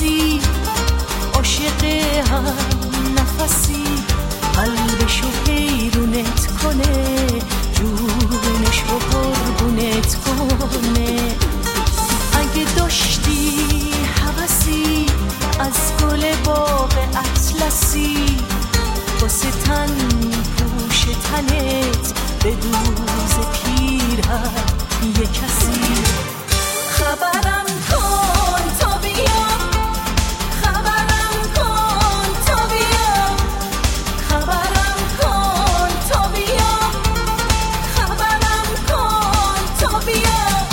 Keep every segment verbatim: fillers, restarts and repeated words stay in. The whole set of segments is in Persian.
نفسی، عاشق هم نفسی، قلبشو حیرونت کنه، جونش رو قربونت کنه. اگه داشتی هوسی از گل باغ اطلسی، واسه تن پوش تنت به دوز پیرهن یه کسی. خبرم کن تا بیام، خبرم کن تا بیام، خبرم کن تا بیام، خبرم کن تا بیام.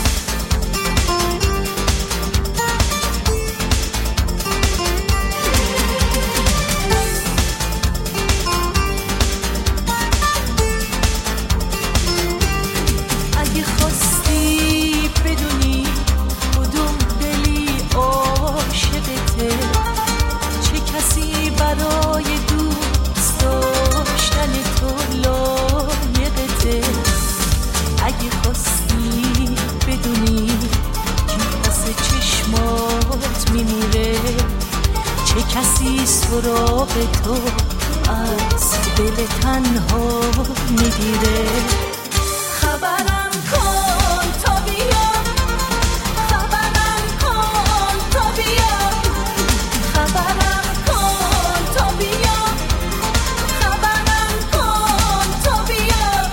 اگه خواستی بدونی کدوم دلی عاشقته، چه کسی برای دوست داشتن تو لایقته. اگه خواستی بدونی کی پس چشمات میمیره، چه کسی سراغ تو از دل تنها میگیره. خبرم کن تا بیام، خبرم کن تا بیام، خبرم کن تا بیام، خبرم کن تا بیام.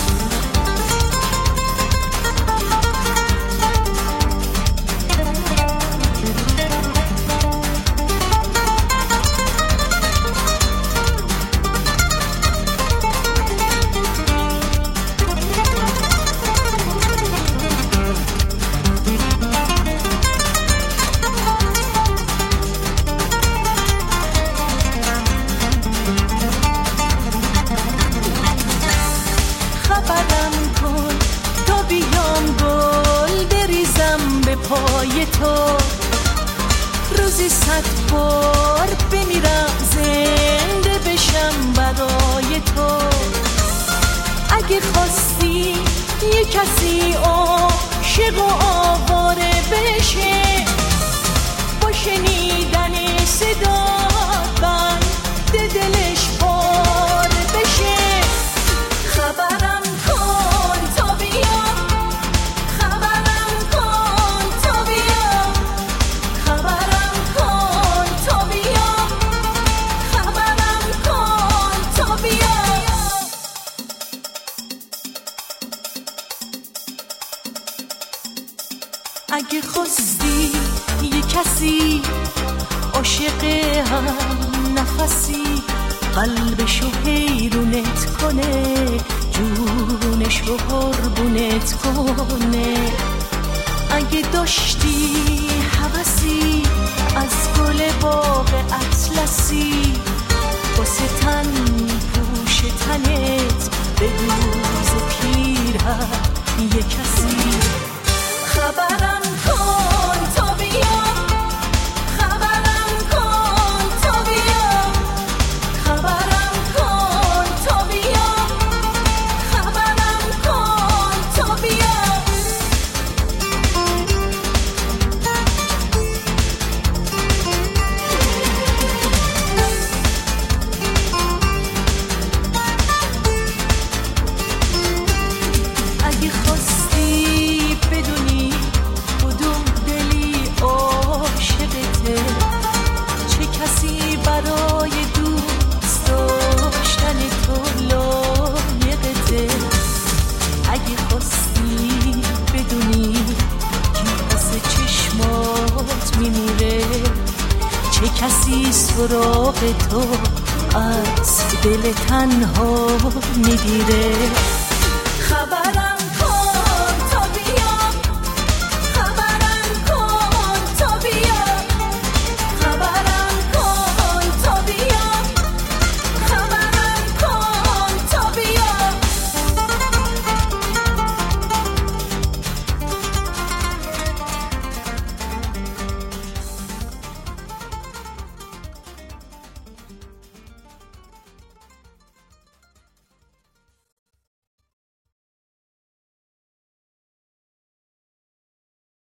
خبرم کن تا بیام، گل بریزم به پای تو، روزی صد بار بمیرم زنده بشم برای تو. اگه خواستی یه کسی عاشق و آواره بشه، با شنیدن صدات بند دلش پاره بشه. خبرم کن تا بیام، خبرم کن تا بیام، خبرم کن تا بیام، خبرم کن تا بیام. اگه خواستی یه کسی عاشق هم نفسی، قلبشو حیرونت کنه، جونش رو قربونت کنه. اگه داشتی هوسی از گل باغ اطلسی، واسه تن پوش تنت به دوز پیرهن یه کسی. خبرم کن تا بیام، خبرم کن تا بیام، خبرم کن تا بیام، خبرم کن تا بیام. اگه خواستی بدونی کدوم دلی عاشقته، چه کسی برای دوست داشتن تو لایقته. اگه خواستی بدونی کی پس چشمات میمیره، چه کسی سراغ تو از دل تنها میگیره.